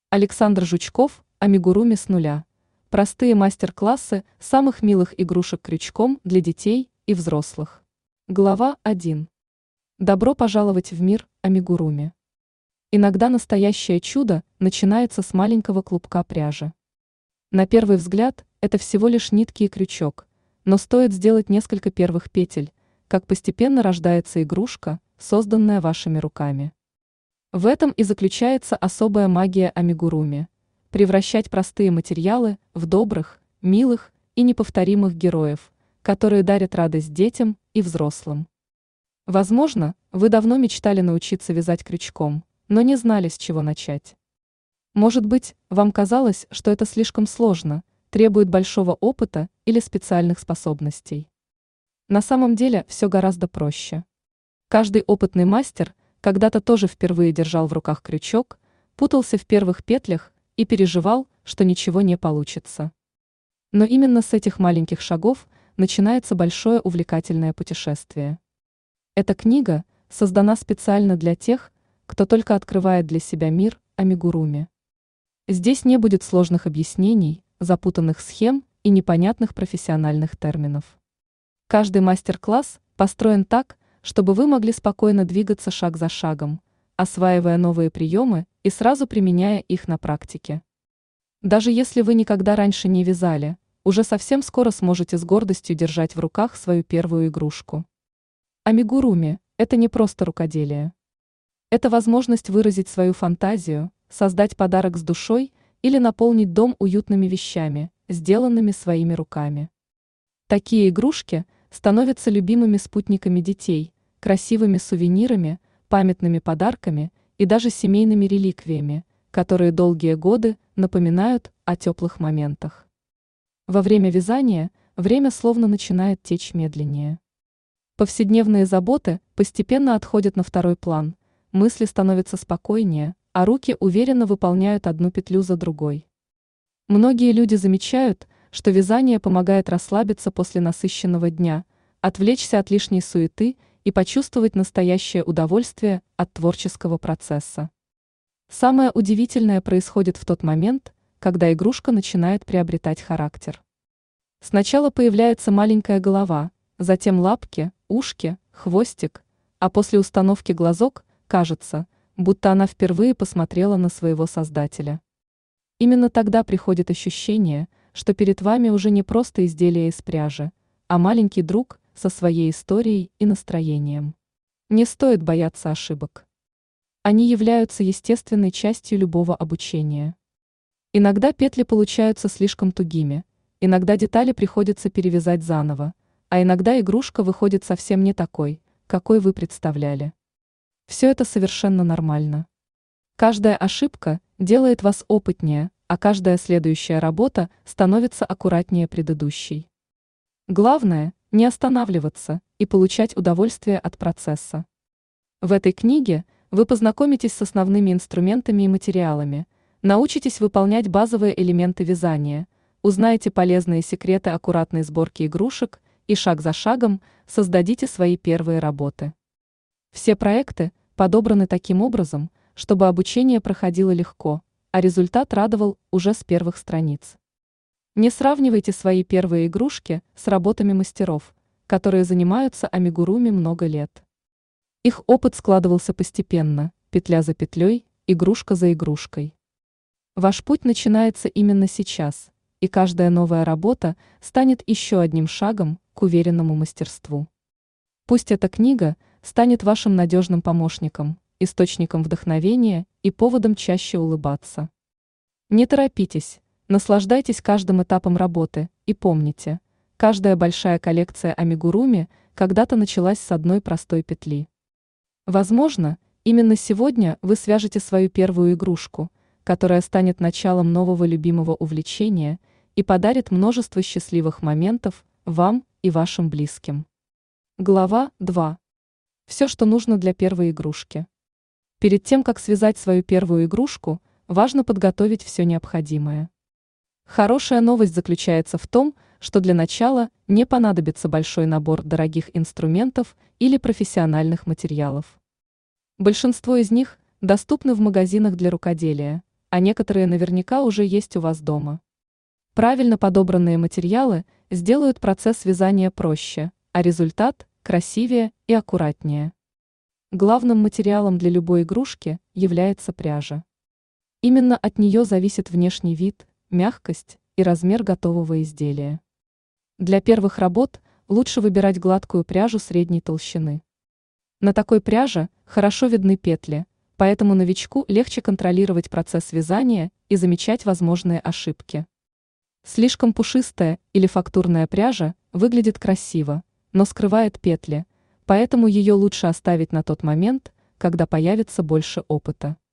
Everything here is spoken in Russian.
Александр Жучков, амигуруми с нуля. Простые мастер-классы самых милых игрушек крючком для детей и взрослых. Глава 1. Добро пожаловать в мир амигуруми. Иногда настоящее чудо начинается с маленького клубка пряжи. На первый взгляд это всего лишь нитки и крючок, но стоит сделать несколько первых петель, как постепенно рождается игрушка, созданная вашими руками. В этом и заключается особая магия амигуруми – превращать простые материалы в добрых, милых и неповторимых героев, которые дарят радость детям и взрослым. Возможно, вы давно мечтали научиться вязать крючком, но не знали, с чего начать. Может быть, вам казалось, что это слишком сложно, требует большого опыта или специальных способностей. На самом деле все гораздо проще. Каждый опытный мастер когда-то тоже впервые держал в руках крючок, путался в первых петлях и переживал, что ничего не получится. Но именно с этих маленьких шагов начинается большое увлекательное путешествие. Эта книга создана специально для тех, кто только открывает для себя мир амигуруми. Здесь не будет сложных объяснений, запутанных схем и непонятных профессиональных терминов. Каждый мастер-класс построен так, чтобы вы могли спокойно двигаться шаг за шагом, осваивая новые приемы и сразу применяя их на практике. Даже если вы никогда раньше не вязали, уже совсем скоро сможете с гордостью держать в руках свою первую игрушку. Амигуруми – это не просто рукоделие. Это возможность выразить свою фантазию, создать подарок с душой или наполнить дом уютными вещами, сделанными своими руками. Такие игрушки становятся любимыми спутниками детей, красивыми сувенирами, памятными подарками и даже семейными реликвиями, которые долгие годы напоминают о теплых моментах. Во время вязания время словно начинает течь медленнее. Повседневные заботы постепенно отходят на второй план, мысли становятся спокойнее, а руки уверенно выполняют одну петлю за другой. Многие люди замечают, что вязание помогает расслабиться после насыщенного дня, отвлечься от лишней суеты и почувствовать настоящее удовольствие от творческого процесса. Самое удивительное происходит в тот момент, когда игрушка начинает приобретать характер. Сначала появляется маленькая голова, затем лапки, ушки, хвостик, а после установки глазок кажется, будто она впервые посмотрела на своего создателя. Именно тогда приходит ощущение, что перед вами уже не просто изделие из пряжи, а маленький друг со своей историей и настроением. Не стоит бояться ошибок. Они являются естественной частью любого обучения. Иногда петли получаются слишком тугими, иногда детали приходится перевязать заново, а иногда игрушка выходит совсем не такой, какой вы представляли. Все это совершенно нормально. Каждая ошибка делает вас опытнее, а каждая следующая работа становится аккуратнее предыдущей. Главное – не останавливаться и получать удовольствие от процесса. В этой книге вы познакомитесь с основными инструментами и материалами, научитесь выполнять базовые элементы вязания, узнаете полезные секреты аккуратной сборки игрушек и шаг за шагом создадите свои первые работы. Все проекты подобраны таким образом, чтобы обучение проходило легко, а результат радовал уже с первых страниц. Не сравнивайте свои первые игрушки с работами мастеров, которые занимаются амигуруми много лет. Их опыт складывался постепенно, петля за петлей, игрушка за игрушкой. Ваш путь начинается именно сейчас, и каждая новая работа станет еще одним шагом к уверенному мастерству. Пусть эта книга станет вашим надежным помощником, источником вдохновения и поводом чаще улыбаться. Не торопитесь, наслаждайтесь каждым этапом работы и помните, каждая большая коллекция амигуруми когда-то началась с одной простой петли. Возможно, именно сегодня вы свяжете свою первую игрушку, которая станет началом нового любимого увлечения и подарит множество счастливых моментов вам и вашим близким. Глава 2. Все, что нужно для первой игрушки. Перед тем, как связать свою первую игрушку, важно подготовить все необходимое. Хорошая новость заключается в том, что для начала не понадобится большой набор дорогих инструментов или профессиональных материалов. Большинство из них доступны в магазинах для рукоделия, а некоторые наверняка уже есть у вас дома. Правильно подобранные материалы сделают процесс вязания проще, а результат – красивее и аккуратнее. Главным материалом для любой игрушки является пряжа. Именно от нее зависит внешний вид, мягкость и размер готового изделия. Для первых работ лучше выбирать гладкую пряжу средней толщины. На такой пряже хорошо видны петли, поэтому новичку легче контролировать процесс вязания и замечать возможные ошибки. Слишком пушистая или фактурная пряжа выглядит красиво, но скрывает петли, поэтому ее лучше оставить на тот момент, когда появится больше опыта.